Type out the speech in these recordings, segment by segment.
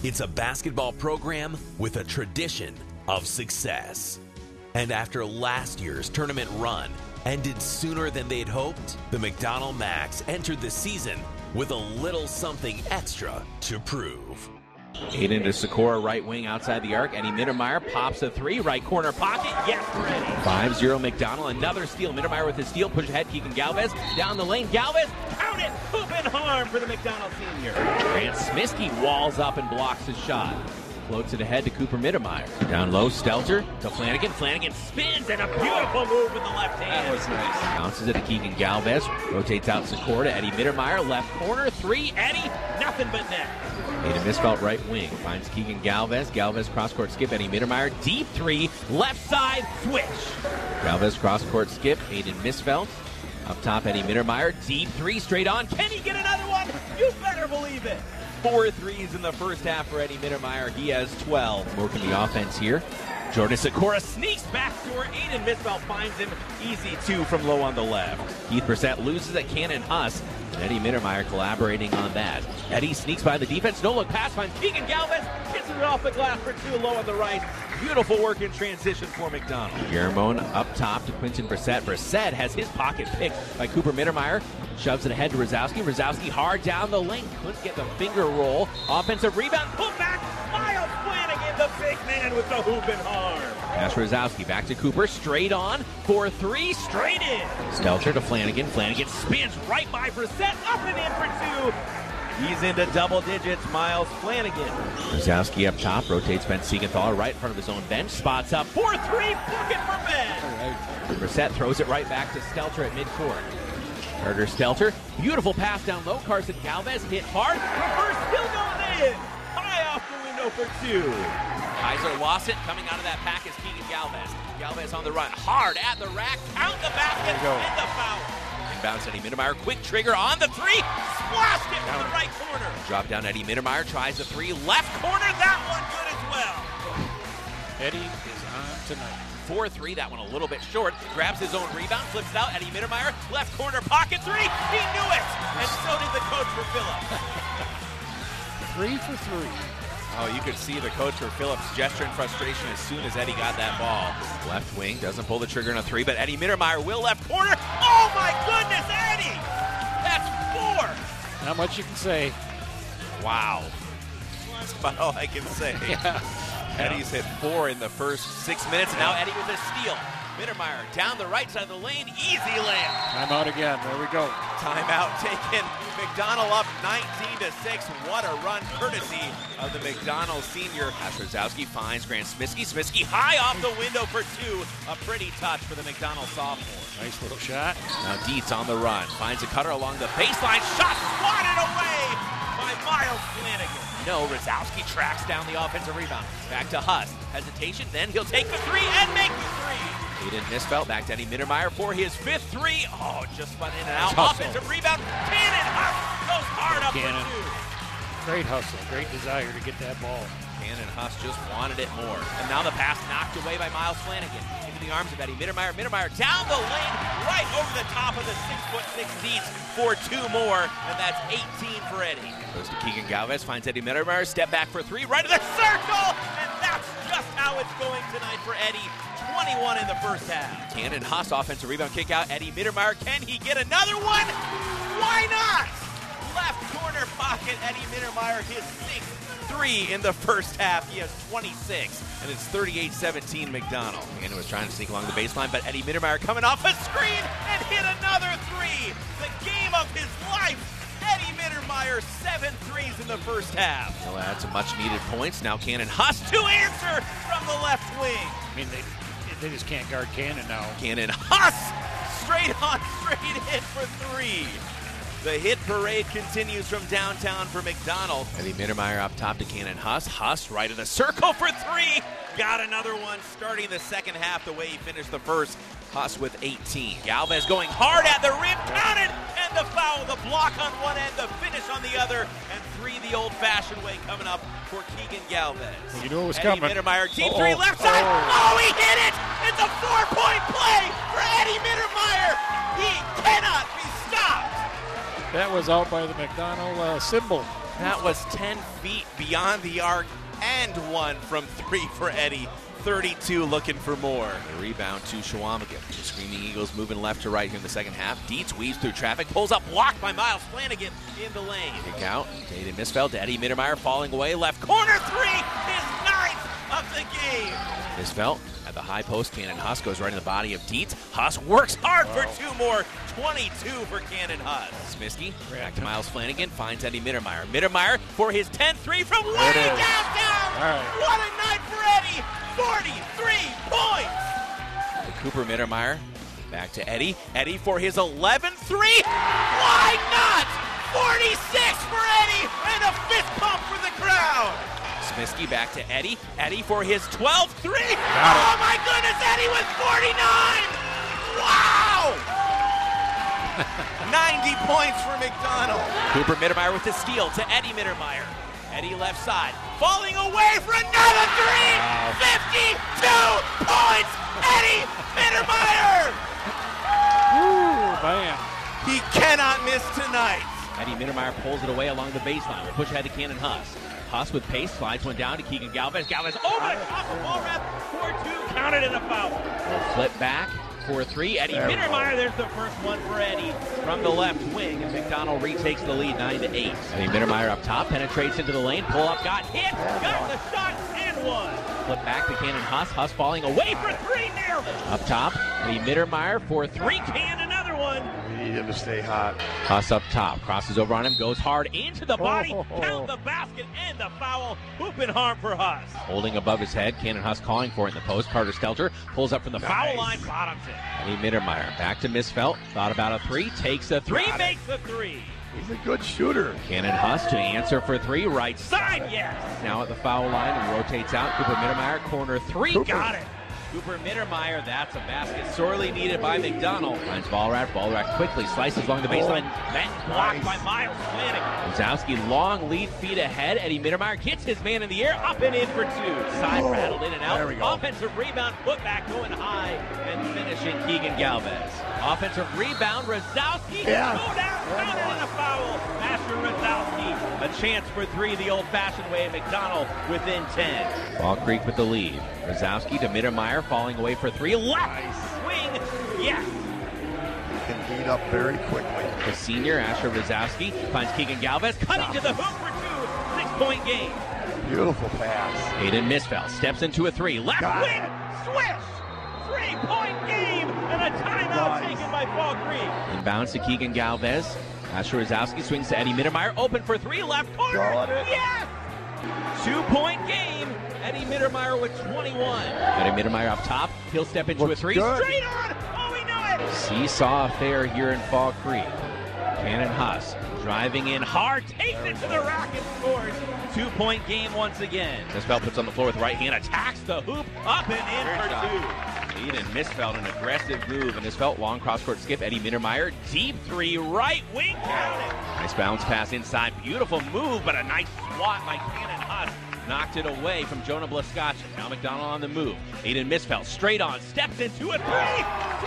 It's a basketball program with a tradition of success. And after last year's tournament run ended sooner than they'd hoped, the McDonald Max entered the season with a little something extra to prove. Aiden to Sikora, right wing outside the arc. Eddie Mittermeier pops a three, right corner pocket. Yes, ready. 5-0 McDonald. Another steal. Mittermeier with his steal. Push ahead. Keegan Galvez down the lane. Galvez, count it. Hoop and harm for the McDonald senior. Grant Smiskey walls up and blocks his shot. Floats it ahead to Cooper Mittermeier. Down low, Stelter to Flanagan. Flanagan spins and a beautiful move with the left hand. That was nice. Bounces it to Keegan Galvez. Rotates out Sikora to Eddie Mittermeier. Left corner, three. Eddie, nothing but net. Aiden Misfelt right wing. Finds Keegan Galvez. Galvez cross-court skip. Eddie Mittermeier. Deep three. Left side. Switch. Galvez cross-court skip. Aiden Misfelt. Up top, Eddie Mittermeier. Deep three. Straight on. Can he get another one? You better believe it. 4 threes in the first half for Eddie Mittermeier. He has 12. Working the offense here. Jordan Sikora sneaks backdoor. Aiden Misfelt finds him. Easy two from low on the left. Keith Brissett loses at Cannon Huss. And Eddie Mittermeier collaborating on that. Eddie sneaks by the defense. No look pass. Finds Keegan Galvez. Kisses it off the glass for two. Low on the right. Beautiful work in transition for McDonald. Jeramone up top to Quinton Brissett. Brissett has his pocket picked by Cooper Mittermeier. Shoves it ahead to Rosowski. Rosowski hard down the lane. Couldn't get the finger roll. Offensive rebound. Put back. Miles Flanagan, the big man with the hoop and harm. Pass Rosowski back to Cooper. Straight on for three. Straight in. Stelter to Flanagan. Flanagan spins right by Brissett. Up and in for two. He's into double digits, Miles Flanagan. Rosowski up top, rotates Ben Siegenthaler right in front of his own bench. Spots up, 4-3, bucket for Ben. Brissett throws it right back to Stelter at midcourt. Carter Stelter, beautiful pass down low. Carson Galvez hit hard. Reverse still going in. High off the window for two. Kaiser Wassett coming out of that pack is Keegan Galvez. Galvez on the run, hard at the rack. Count the basket and the foul. Inbounds Eddie Mittermeier, quick trigger on the three. Splashed it from the right corner. Drop down Eddie Mittermeier, tries the three. Left corner, that one good as well. Eddie is on tonight. 4-3, that one a little bit short. Grabs his own rebound, flips it out. Eddie Mittermeier, left corner pocket three. He knew it, and so did the coach for Phillips. 3 for 3. Oh, you could see the coach for Phillips gesture in frustration as soon as Eddie got that ball. Left wing, doesn't pull the trigger on a three, but Eddie Mittermeier will left corner. Oh my goodness, Eddie! That's 4! Not much you can say. Wow. That's about all I can say. Yeah. Eddie's hit 4 in the first 6 minutes, and now Eddie with a steal. Mittermeier down the right side of the lane, easy layup. Timeout again, there we go. Timeout taken. McDonald up 19-6. What a run courtesy of the McDonald senior. Rosowski finds Grant Smiskey. Smiskey high off the window for two. A pretty touch for the McDonald sophomore. Nice little shot. Now Dietz on the run. Finds a cutter along the baseline. Shot swatted away by Miles Flanagan. No, Rosowski tracks down the offensive rebound. Back to Huss. Hesitation, then he'll take the three and make the three. Aiden Misfelt back to Eddie Mittermeier for his 5th three. Oh, just spun in and out. Offensive rebound. Cannon Huss goes hard up for two. Great hustle, great desire to get that ball. Cannon Huss just wanted it more. And now the pass knocked away by Miles Flanagan. Into the arms of Eddie Mittermeier. Mittermeier down the lane, right over the top of the 6'6" Dietz for two more. And that's 18 for Eddie. Goes to Keegan Galvez, finds Eddie Mittermeier. Step back for three, right to the circle. And that's just how it's going tonight for Eddie. 21 in the first half. Cannon Huss, offensive rebound kick out. Eddie Mittermeier, can he get another one? Why not? Left corner pocket, Eddie Mittermeier, his 6th three in the first half. He has 26, and it's 38-17 McDonald. Cannon was trying to sneak along the baseline, but Eddie Mittermeier coming off a screen and hit another three. The game of his life. Eddie Mittermeier, 7 threes in the first half. He'll add some much-needed points. Now Cannon Huss to answer from the left wing. I mean, they just can't guard Cannon now. Cannon Huss, straight on, straight in for three. The hit parade continues from downtown for McDonald. Eddie Mittermeier up top to Cannon Huss. Huss right in the circle for three. Got another one starting the second half the way he finished the first. Huss with 18. Galvez going hard at the rim, counted, and the foul. The block on one end, the finish on the other, and three the old-fashioned way coming up for Keegan Galvez. Well, you knew it was Eddie coming. Mittermeier, deep three, left side. Oh, he hit it! It's a 4-point play for Eddie Mittermeier. He cannot be stopped. That was out by the McDonald symbol. That was 10 feet beyond the arc and one from three for Eddie. 32 looking for more. The rebound to Shawamigan. The Screaming Eagles moving left to right here in the second half. Dietz weaves through traffic, pulls up, blocked by Miles Flanagan in the lane. Kick out, Aiden Misfeld to Eddie Mittermeier, falling away, left corner three, his ninth of the game. Misfeld at the high post, Cannon Huss goes right in the body of Dietz. Huss works hard for two more, 22 for Cannon Huss. Smiskey back to Miles Flanagan, finds Eddie Mittermeier. Mittermeier for his 10th three from way downtown. Right. What a night for Eddie! 43 points! Cooper Mittermeier back to Eddie. Eddie for his 11th three. Why not? 46 for Eddie and a fist pump for the crowd. Smiskey back to Eddie. Eddie for his 12th three. Oh my goodness, Eddie with 49! Wow! 90 points for McDonald. Cooper Mittermeier with the steal to Eddie Mittermeier. Eddie left side, falling away for another three! 52 points! Eddie Mittermeier! Ooh, bam. He cannot miss tonight. Eddie Mittermeier pulls it away along the baseline. We'll push ahead to Cannon Huss. Huss with pace, slides one down to Keegan Galvez. Galvez over the top of ball wrap for two, counted in a foul. Flip back for three. Eddie Mittermeier, there's the first one for Eddie from the left wing, and McDonald retakes the lead 9-8. Eddie Mittermeier up top, penetrates into the lane, pull up, got hit, got the shot, and one. Flip back to Cannon Huss. Huss falling away for three, nearly. Up top, Eddie Mittermeier for three, can another one. We need him to stay hot. Huss up top, crosses over on him, goes hard into the body, count the basket and the foul. Hoop and harm for Huss. Holding above his head, Cannon Huss calling for it in the post. Carter Stelter pulls up from the foul line, bottoms it. Eddie Mittermeier back to Misfeld, thought about a three, takes a three, makes a three. He's a good shooter. Cannon Huss to answer for three, right side, yes. Now at the foul line and rotates out. Cooper Mittermeier, corner three, got it. Cooper Mittermeier, that's a basket sorely needed by McDonald. Finds Ballrack quickly slices along the baseline. Then blocked by Miles Flanagan. Wazowski, long lead, feet ahead. Eddie Mittermeier gets his man in the air, up and in for two. Side rattled in and out. There we go. Offensive rebound, put back going high, and finishing Keegan Galvez. Offensive rebound, Rosowski. Yeah. Go down, counted in a foul. Master Rosowski, a chance for three the old-fashioned way. McDonald within 10. Fall Creek with the lead. Rosowski to Mittermeier, falling away for three. Left wing, yes. He can heat up very quickly. The senior, Asher Rosowski, finds Keegan Galvez, cutting to the hoop for two. 6-point game. Beautiful pass. Aiden Misfeld steps into a three. Left wing, swish. 3-point game, and a timeout taken by Fall Creek. Inbounds to Keegan Galvez. Asher Rosowski swings to Eddie Mittermeier, open for three, left corner. Yes! 2-point game. Eddie Mittermeier with 21. Eddie Mittermeier up top. He'll step into a three. Good. Straight on. Oh, we know it. Seesaw affair here in Fall Creek. Cannon Huss driving in hard, takes it to the rack and scores. 2-point game once again. Misfeld puts on the floor with right hand, attacks the hoop, up and in for two. Aiden Misfeld, an aggressive move, and Misfeld long cross-court skip. Eddie Mittermeier, deep three, right wing, count it. Nice bounce pass inside, beautiful move, but a nice swat by Cannon Huss. Knocked it away from Jonah Blascacci. Now McDonald on the move. Aiden Misfeld straight on, steps into a three.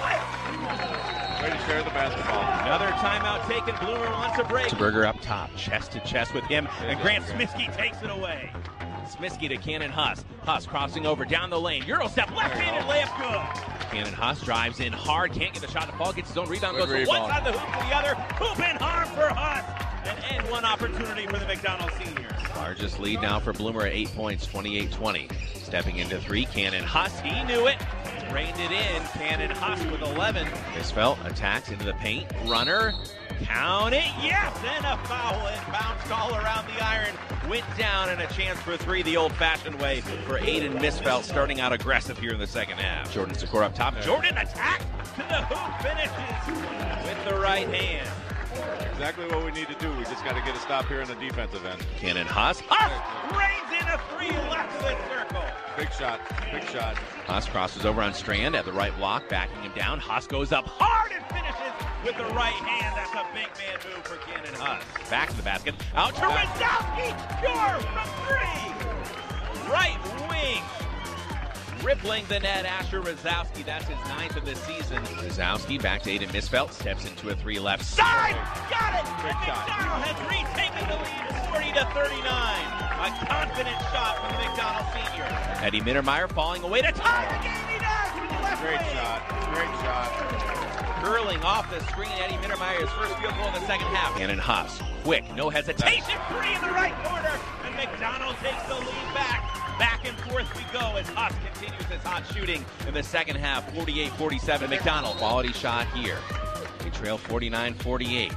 Ready to share the basketball. Another timeout taken. Bloomer wants a break. Berger up top, chest to chest with him, and Grant Smiskey takes it away. Smiskey to Cannon Huss. Huss crossing over down the lane. Euro step, left-handed layup, good. Cannon Huss drives in hard, can't get the shot to fall, gets his own rebound, goes from one side of the hoop to the other. Hoop and harm for Huss. And end one opportunity for the McDonald seniors. Largest lead now for Bloomer at 8 points, 28-20. Stepping into three, Cannon Huss, he knew it. Reined it in, Cannon Huss with 11. Misfeld attacks into the paint, runner, count it, yes, and a foul, and bounce call around the iron. Went down, and a chance for three the old-fashioned way for Aiden Misfeld, starting out aggressive here in the second half. Jordan Sikora up top, Jordan attacks to the hoop, finishes with the right hand. Exactly what we need to do. We just got to get a stop here in the defensive end. Cannon Huss. Huss rains in a three left of the circle. Big shot. Big shot. Huss crosses over on Strand at the right block, backing him down. Huss goes up hard and finishes with the right hand. That's a big man move for Cannon Huss. Back to the basket. Out to Rosowski. Score from three. Right wing. Rippling the net, Asher Rosowski. That's his 9th of the season. Rosowski back to Aiden Misfeld. Steps into a three left side. Got it! And McDonald has retaken the lead. 40-39. A confident shot from the McDonald senior. Eddie Mittermeier falling away to tie the game. He does with the left Great wing. shot. Great shot. Curling off the screen, Eddie Mittermeier's first field goal in the second half. Cannon Huss, quick, no hesitation, three in the right corner, and McDonald takes the lead back. Back and forth we go as Huss continues his hot shooting in the second half, 48-47. McDonald, quality shot here. They trail 49-48.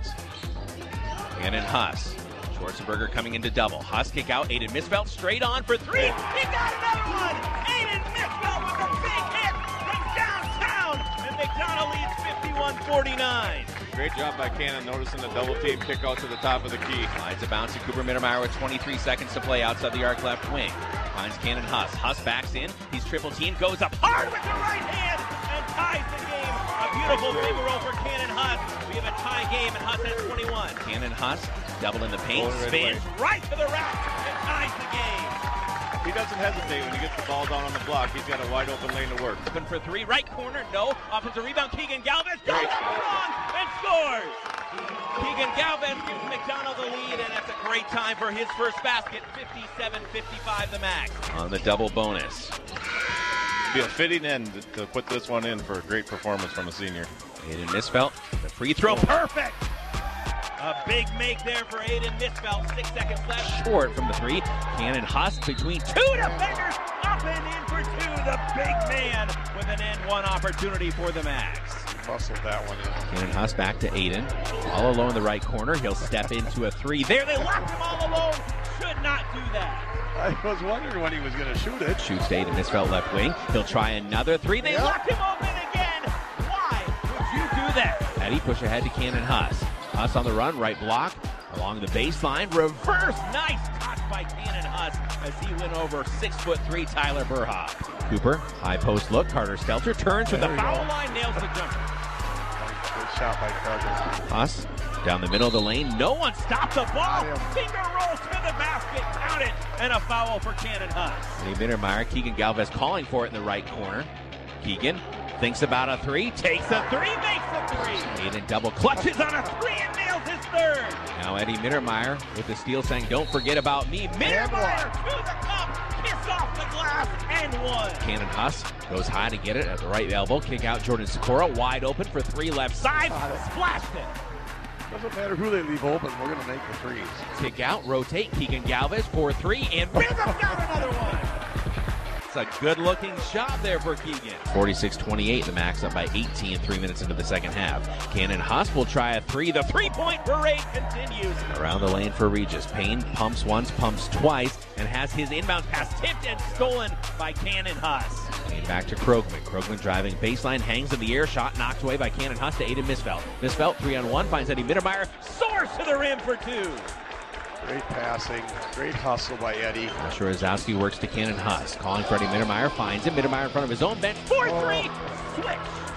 Cannon Huss. Schwarzenberger coming into double. Huss kick out. Aiden Misfeld straight on for three. He got another one. Aiden Misfeld with a big hit from downtown. And McDonald leads 51-49. Great job by Cannon noticing the double team kick out to the top of the key. Finds a bounce to Cooper Mittermeier with 23 seconds to play outside the arc left wing. Finds Cannon Huss. Huss backs in. He's triple team. Goes up hard with the right hand and ties the game. A beautiful free roll for Cannon Huss. We have a tie game and Huss has 21. Cannon Huss double in the paint. Spins right to the rack and ties the game. He doesn't hesitate when he gets the ball down on the block. He's got a wide open lane to work. Open for three. Right corner. No. Offensive rebound. Keegan Galvez goes strong and scores. Keegan Galvez gives McDonald the lead, and that's a great time for his first basket. 57-55 the max. On the double bonus. Be a fitting end to put this one in for a great performance from a senior. Aiden Misfeld, the free throw, perfect! A big make there for Aiden Misfeld. 6 seconds left. Short from the three. Cannon Huss between two defenders. Up and in for two. The big man with an N1 opportunity for the Max. Muscled that one in. Cannon Huss back to Aiden. All alone in the right corner. He'll step into a three. There, they locked him all alone. Should not do that. I was wondering when he was going to shoot it. Shoots to Aiden Misfeld left wing. He'll try another three. They locked him open again. Why would you do that? Eddie push ahead to Cannon Huss. Huss on the run, right block, along the baseline, reverse, nice touch by Cannon Huss as he went over 6'3" Tyler Burhoff. Cooper, high post look, Carter Stelter turns from the foul line, nails the jumper. Good shot by Carter. Huss down the middle of the lane, no one stopped the ball, finger rolls to the basket, count it, and a foul for Cannon Huss. Eddie Mittermeier, Keegan Galvez calling for it in the right corner. Keegan thinks about a three, takes a three, makes a three. Aiden double clutches on a three and nails his third. Now Eddie Mittermeier with the steal saying, don't forget about me. Mittermeier to the cup, kiss off the glass, and one. Cannon Huss goes high to get it at the right elbow. Kick out Jordan Sikora, wide open for three left side. Splashed it. Doesn't matter who they leave open, we're going to make the threes. Kick out, rotate, Keegan Galvez, 4-3, and rhythm down another one. It's a good-looking shot there for Keegan. 46-28, the Max up by 18 3 minutes into the second half. Cannon Huss will try a three. The three-point parade continues. Around the lane for Regis. Payne pumps once, pumps twice, and has his inbound pass tipped and stolen by Cannon Huss. Payne back to Krogman. Krogman driving baseline, hangs in the air. Shot knocked away by Cannon Huss to Aiden Misfeld. Misfeld 3-on-1, finds Eddie Mittermeier. Soars to the rim for two. Great passing, great hustle by Eddie. Joshua Rosowski works to Cannon Huss. Calling for Eddie Mittermeier, finds him. Mittermeier in front of his own bench. 4-3, switch.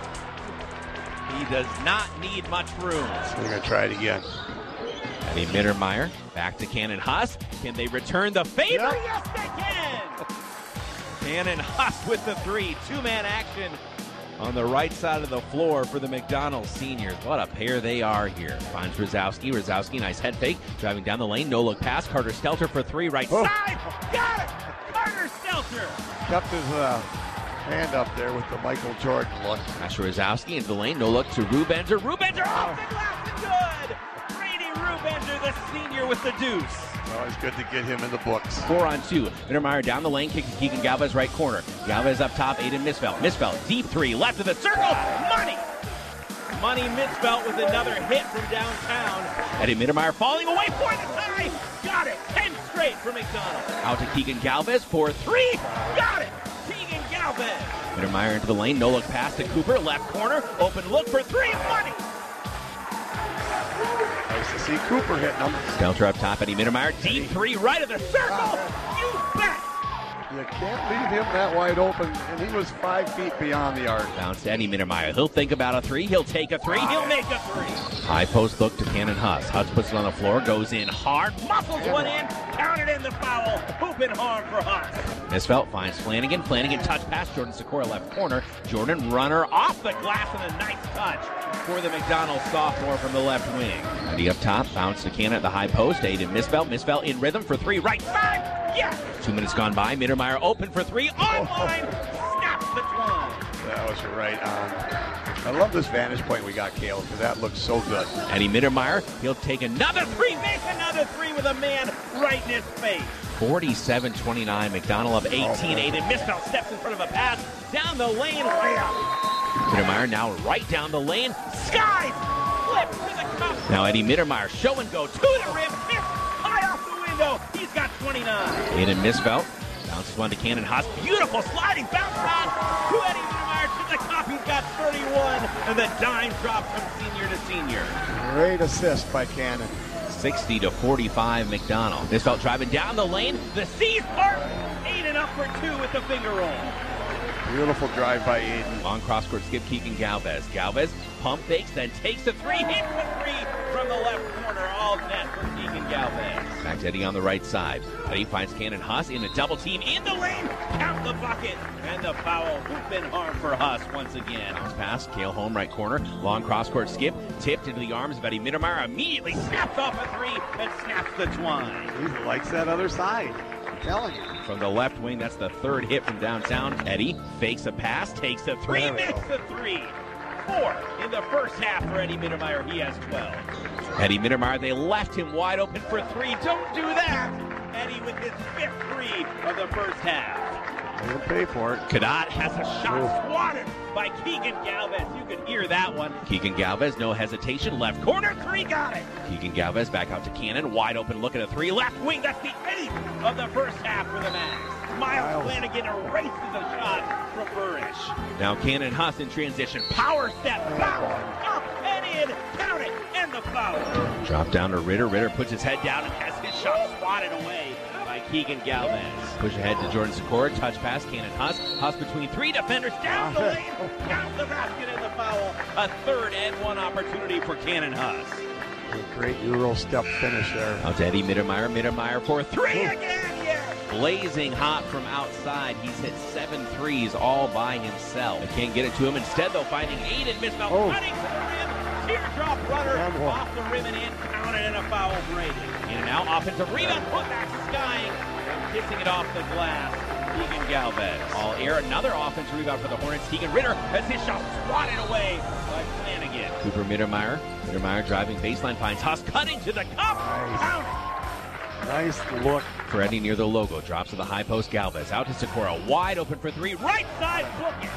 He does not need much room. We're going to try it again. Eddie Mittermeier back to Cannon Huss. Can they return the favor? Yep. Yes, they can. Cannon Huss with the three. Two-man action on the right side of the floor for the McDonald seniors. What a pair they are here. Finds Rosowski. Rosowski, nice head fake. Driving down the lane. No look pass. Carter Stelter for three. Right side. Got it. Carter Stelter. Kept his hand up there with the Michael Jordan look. Joshua Rosowski into the lane. No look to Rubenzer. Rubenzer off the glass and good. Brady Rubenzer, the senior with the deuce. Always good to get him in the books. 4-on-2. Mittermeier down the lane, kicking Keegan Galvez right corner. Galvez up top, Aiden Misfeld. Misfeld, deep three, left of the circle. Money! Money Misfeld with another hit from downtown. Eddie Mittermeier falling away for the tie. Got it. 10 straight for McDonald. Out to Keegan Galvez for three. Got it. Keegan Galvez. Mittermeier into the lane, no look pass to Cooper. Left corner, open look for three. Money! Nice to see Cooper hitting them. Stelter up top, Eddie Mittermeier. Deep three, right of the circle. You bet. You can't leave him that wide open, and he was 5 feet beyond the arc. Bounce to Eddie Mittermeier. He'll think about a three. He'll take a three. He'll make a three. High post look to Cannon Huss. Huss puts it on the floor, goes in hard, muscles one in, counted in the foul. Hooping hard for Huss. Misfeld finds Flanagan. Flanagan touch pass. Jordan Sikora left corner. Jordan runner off the glass and a nice touch. for the McDonald's sophomore from the left wing. Eddie up top, bounce to Cannon at the high post. Aiden Misfeld. Misfeld in rhythm for three. Right side. Yes! 2 minutes gone by. Mittermeier open for three. Online. Snaps the twine. That was right on. I love this vantage point we got, Caleb, because that looks so good. Eddie Mittermeier, he'll take another three, makes another three with a man right in his face. 47-29, McDonald up 18. Aiden Misfeld steps in front of a pass, down the lane, layup. Mittermeier now right down the lane, skies, flips to the cup. Now Eddie Mittermeier, show and go, to the rim, miss, high off the window, he's got 29. Aiden Misfeld bounces one to Cannon Haas, beautiful sliding bounce round to Eddie Mittermeier to the cup, he's got 31, and the dime drop from senior to senior. Great assist by Cannon. 60-45 McDonald. Misfeld driving down the lane, the C's part, Aiden up for two with the finger roll. Beautiful drive by Aiden. Long cross-court skip, Keegan Galvez. Galvez pump fakes, then takes a three, hits the three from the left corner, all net for Keegan Galvez. Back to Eddie on the right side. Eddie finds Cannon Haas in a double team in the lane, count the bucket, and the foul. Hoop and harm for Haas once again. Bounce pass, Cale home, right corner, long cross-court skip, tipped into the arms of Eddie Mittermeier, immediately snaps off a three and snaps the twine. He likes that other side. Telling you. From the left wing, that's the third hit from downtown. Eddie fakes a pass, takes a three, makes a three. 4 in the first half for Eddie Mittermeier. He has 12. Eddie Mittermeier, they left him wide open for three. Don't do that. Eddie with his 5th three of the first half. He'll pay for it. Cadotte has a shot swatted by Keegan Galvez. You can hear that one. Keegan Galvez, no hesitation. Left corner, three, got it. Keegan Galvez back out to Cannon. Wide open, look at a three. Left wing, that's the 8th of the first half for the Mags. Miles Flanagan erases a shot from Burrish. Now Cannon Haas in transition. Power step, bounce, up and in. Count it, and the foul. Drop down to Ritter. Ritter puts his head down and has his shot swatted away by Keegan Galvez. Push ahead to Jordan Sikora. Touch pass, Cannon Haas. Haas between three defenders. Down the lane. Count the basket and the foul. A 3rd and 1 opportunity for Cannon Haas. A great Euro step finish there. Out to Eddie Mittermeier. Mittermeier for three again. Yes. Blazing hot from outside. He's hit 7 threes all by himself. They can't get it to him. Instead, though, finding Aiden Misfeld running to the rim. Teardrop runner off the rim and in. Counted and a foul Brady. In and out. Offensive rebound. Put back skying. And kissing it off the glass. Keegan Galvez. All air. Another offensive rebound for the Hornets. Keegan Ritter has his shot swatted away by Flanagan. Cooper Mittermeier. Mittermeier driving baseline. Finds Haas cutting to the cup. Count it. Nice look. For Eddie near the logo. Drops to the high post. Galvez out to Sikora. Wide open for three. Right side. Book it.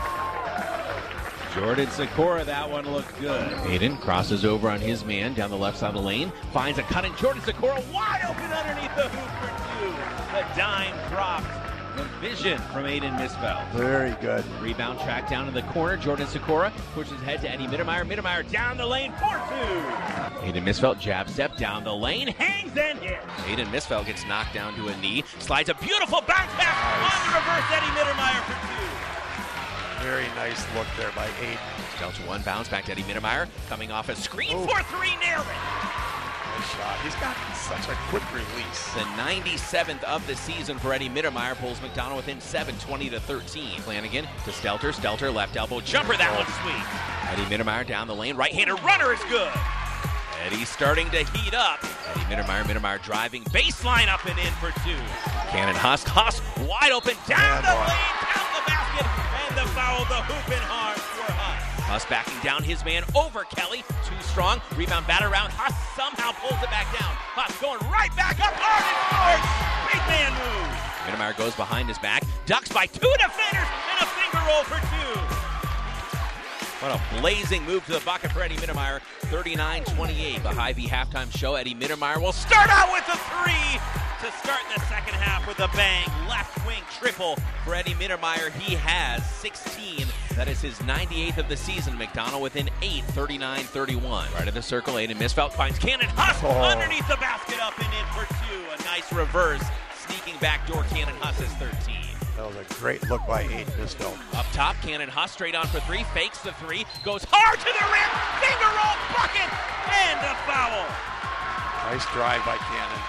Jordan Sikora, that one looked good. Aiden crosses over on his man down the left side of the lane. Finds a cutting Jordan Sikora wide open underneath the hoop for two. The dime dropped. The vision from Aiden Misfeld. Very good. Rebound track down in the corner. Jordan Sikora pushes head to Eddie Mittermeier. Mittermeier down the lane for two. Aiden Misfeld jab step down the lane. Hangs and hits. Aiden Misfeld gets knocked down to a knee. Slides a beautiful bounce pass on the reverse Eddie Mittermeier for two. Very nice look there by Aiden. Down to one bounce back to Eddie Mittermeier. Coming off a screen for three. Nailed it. Nice shot. He's got such a quick release. The 97th of the season for Eddie Mittermeier pulls McDonald within 7, 20-13. Flanagan to Stelter. Stelter left elbow jumper. That one's sweet. Eddie Mittermeier down the lane. Right-handed runner is good. Eddie's starting to heat up. Eddie Mittermeier. Mittermeier driving baseline up and in for two. Cannon Haas. Haas wide open down the lane. Count the basket and the foul. The hoop and harm for Haas. Haas backing down his man over Kelly. Too strong. Rebound batter around. Haas somehow pulls it back down. Haas going right back up. Hard and forward. Big man move. Mittermeier goes behind his back. Ducks by two defenders and a finger roll for two. What a blazing move to the bucket for Eddie Mittermeier. 39-28. The Hy-Vee halftime show. Eddie Mittermeier will start out with a three to start the second half with a bang. Left wing triple for Eddie Mittermeier. He has 16. That is his 98th of the season. McDonald within 8, 39-31. Right of the circle, Aiden Misfeld finds Cannon Haas underneath the basket up and in for two. A nice reverse. Sneaking backdoor Cannon Haas is 13. That was a great look by Aiden Misfeld. Up top, Cannon Haas straight on for three. Fakes the three. Goes hard to the rim. Finger roll bucket. And a foul. Nice drive by Cannon.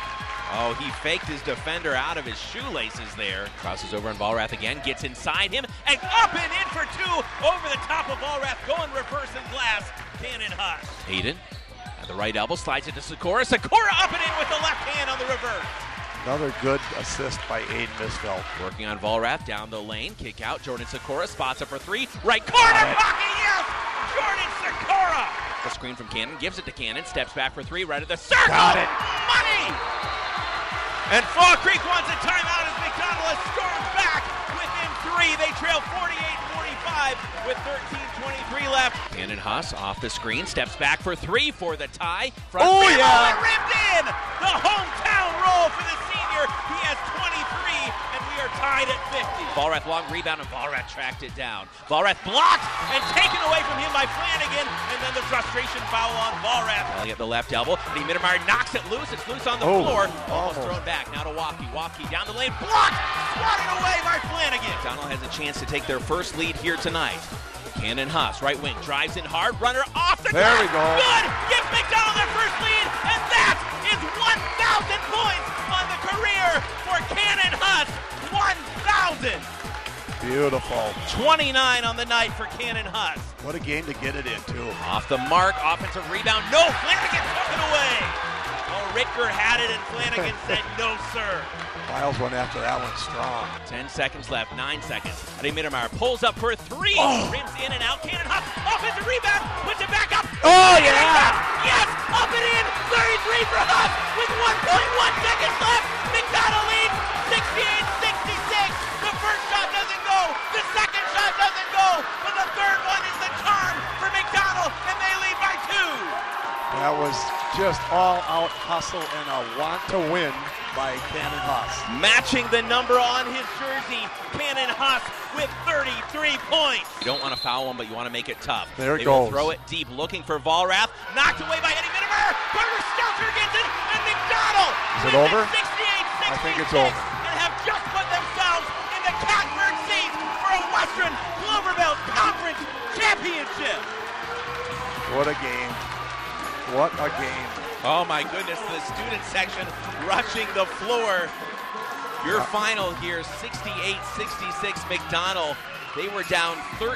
Oh, he faked his defender out of his shoelaces there. Crosses over on Vollrath again, gets inside him, and up and in for two over the top of Vollrath, going reverse and glass. Cannon Huss. Hayden at the right elbow, slides it to Sikora. Sikora up and in with the left hand on the reverse. Another good assist by Aiden Misfeld. Working on Vollrath down the lane, kick out. Jordan Sikora spots up for three. Right corner pocket, yes! Jordan Sikora! The screen from Cannon, gives it to Cannon, steps back for three, right at the circle! Got it! Money! And Fall Creek wants a timeout as McDonald has stormed back within three. They trail 48-45 with 13:23 left. Cannon Huss off the screen, steps back for three for the tie. Front yeah! Ripped in! The hometown roll for the senior. He has 23, and we are tied at 50. Vollrath long rebound, and Vollrath tracked it down. Vollrath blocked and taken away from him by Flanagan, and then the frustration foul on Vollrath. At the left elbow, Eddie Mittermeier knocks it loose. It's loose on the floor. Almost thrown back. Now to Walkie. Walkie down the lane. Blocked! Swatted away by Flanagan. McDonald has a chance to take their first lead here tonight. Cannon Huss, right wing, drives in hard. Runner off the There glass. we go. Good! Gives McDonald their first lead, and that is 1,000 points on the career for Cannon Huss. 1,000! Beautiful. 29 on the night for Cannon Huss. What a game to get it into. Off the mark, offensive rebound. No, Flanagan took it away. Oh, Ritker had it, and Flanagan said, no, sir. Miles went after that one strong. 10 seconds left, 9 seconds. Eddie Mittermeier pulls up for three. Rims in and out. Cannon Huss, offensive rebound, puts it back up. Oh, yeah! Yes, up and in. 33 for Huss with 1.1 seconds left. McDonald leads 68-66. The first shot doesn't go. The second shot doesn't go. But the third one is the charm for McDonald, and they lead by two. That was just all-out hustle and a want to win by Cannon Huss. Matching the number on his jersey, Cannon Huss with 33 points. You don't want to foul him, but you want to make it tough. There it They will goes. throw it deep, looking for Vollrath. Knocked away by Eddie Mittermeier. Carter Stelter gets it, and McDonald Is it wins over? 68-66 I think it's over. and have just put themselves in the catbird seat for a Western Clover Belt Conference Championship. What a game. What a game. Oh my goodness, the student section rushing the floor. Your final here, 68-66 McDonald. They were down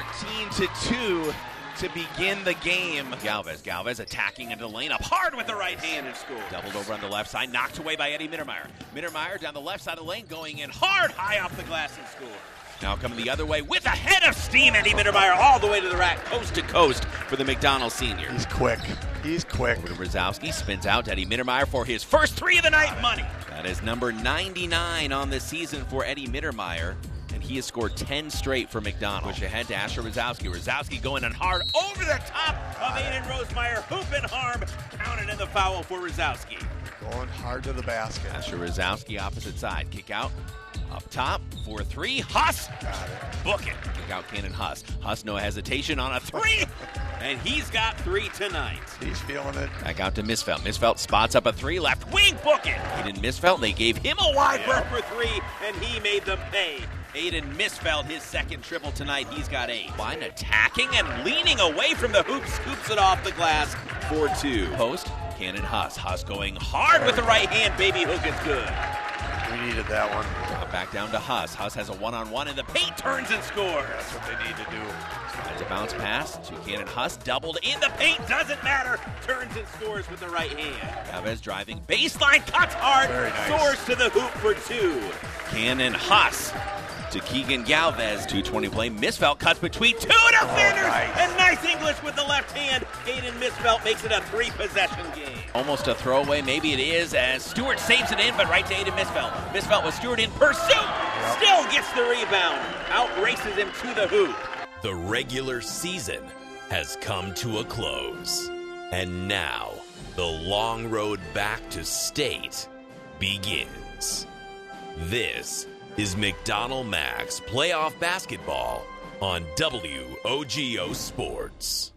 13-2 to begin the game. Galvez attacking into the lane, up hard with the right hand and score. Doubled over on the left side, knocked away by Eddie Mittermeier. Mittermeier down the left side of the lane, going in hard, high off the glass and score. Now coming the other way with a head of steam, Eddie Mittermeier all the way to the rack, coast to coast for the McDonald senior. He's quick. He's quick. Over to Brzezowski, spins out to Eddie Mittermeier for his first three of the night, money. That is number 99 on the season for Eddie Mittermeier, and he has scored 10 straight for McDonald. Push ahead to Asher Brzezowski. Brzezowski going in hard over the top of Aiden Rosemeyer. Hoop and harm, counted in the foul for Brzezowski. Going hard to the basket. Asher Brzezowski opposite side, kick out. Up top, 4-3, Huss, Got it. book it. Kick out Cannon Huss. Huss, no hesitation on a three, and he's got three tonight. He's feeling it. Back out to Misfeld. Misfeld spots up a three, left wing, book it. Aiden Misfeld, they gave him a wide berth for three, and he made them pay. Aiden Misfeld, his second triple tonight, he's got 8. Line attacking and leaning away from the hoop, scoops it off the glass for 2. Post, Cannon Huss. Huss going hard with the right hand, baby hook is good. We needed that one. Back down to Huss. Huss has a one-on-one in the paint, turns and scores. That's what they need to do. Tries a bounce pass to Cannon Huss, doubled in the paint, doesn't matter. Turns and scores with the right hand. Galvez driving, baseline, cuts hard, Very nice. soars to the hoop for 2. Cannon Huss to Keegan Galvez, 2:20 play. Misfeld cuts between two defenders, nice. and nice English with the left hand. Aiden Misfeld makes it a 3-possession game. Almost a throwaway, maybe it is, as Stewart saves it in, but right to Aiden Misfeld. Misfeld with Stewart in pursuit, still gets the rebound, outraces him to the hoop. The regular season has come to a close. And now, the long road back to state begins. This is McDonald Max Playoff Basketball on WOGO Sports.